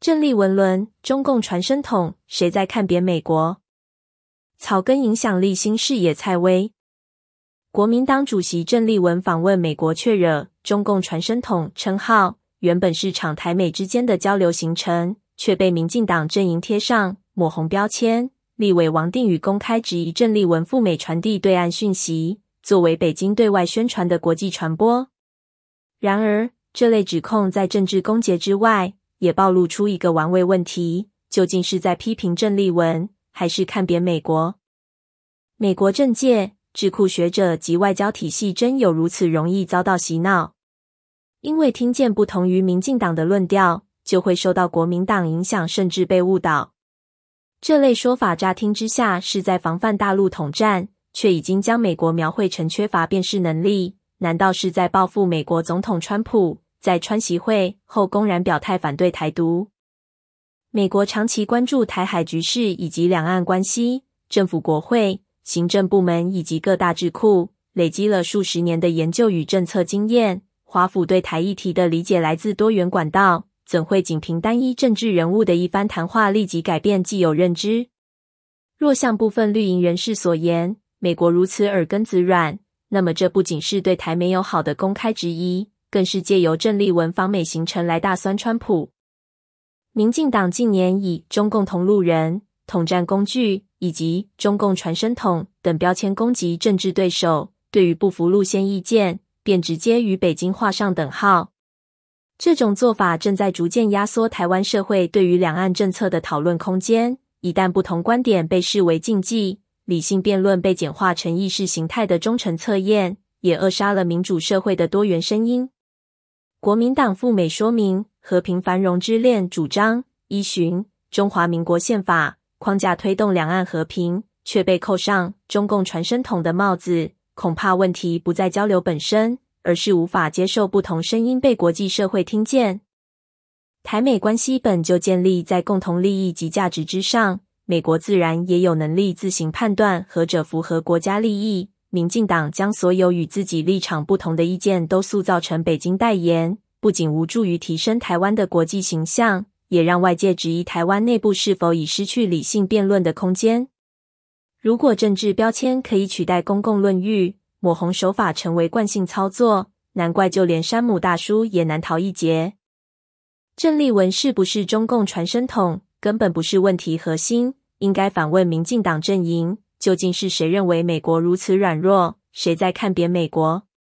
郑丽文论中共传声筒，谁在看扁美国？草根影响力新视野蔡薇。国民党主席郑丽文访问美国，确惹中共传声筒称号，原本是场台美之间的交流行程，却被民进党阵营贴上抹红标签。立委王定宇公开质疑郑丽文赴美传递对岸讯息，作为北京对外宣传的国际传播。然而，这类指控在政治攻讦之外，也暴露出一个玩味问题，究竟是在批评郑丽文，还是看扁美国？美国政界、智库学者及外交体系真有如此容易遭到洗脑？因为听见不同于民进党的论调，就会受到国民党影响，甚至被误导。这类说法乍听之下是在防范大陆统战，却已经将美国描绘成缺乏辨识能力，难道是在报复美国总统川普在川习会后公然表态反对台独？美国长期关注台海局势以及两岸关系，政府、国会、行政部门以及各大智库累积了数十年的研究与政策经验，华府对台议题的理解来自多元管道，怎会仅凭单一政治人物的一番谈话立即改变既有认知？若像部分绿营人士所言，美国如此耳根子软，那么这不仅是对台没友好的公开质疑，更是借由郑丽文访美行程来大酸川普。民进党近年以中共同路人、统战工具以及中共传声筒等标签攻击政治对手，对于不服路线意见，便直接与北京画上等号。这种做法正在逐渐压缩台湾社会对于两岸政策的讨论空间，一旦不同观点被视为禁忌，理性辩论被简化成意识形态的忠诚测验，也扼杀了民主社会的多元声音。国民党赴美说明和平繁荣之恋主张，依循中华民国宪法框架推动两岸和平，却被扣上中共传声筒的帽子，恐怕问题不在交流本身，而是无法接受不同声音被国际社会听见。台美关系本就建立在共同利益及价值之上，美国自然也有能力自行判断何者符合国家利益。民进党将所有与自己立场不同的意见都塑造成北京代言，不仅无助于提升台湾的国际形象，也让外界质疑台湾内部是否已失去理性辩论的空间。如果政治标签可以取代公共论域，抹红手法成为惯性操作，难怪就连山姆大叔也难逃一劫。郑丽文是不是中共传声筒，根本不是问题核心，应该反问民进党阵营，究竟是谁认为美国如此软弱，谁在看扁美国？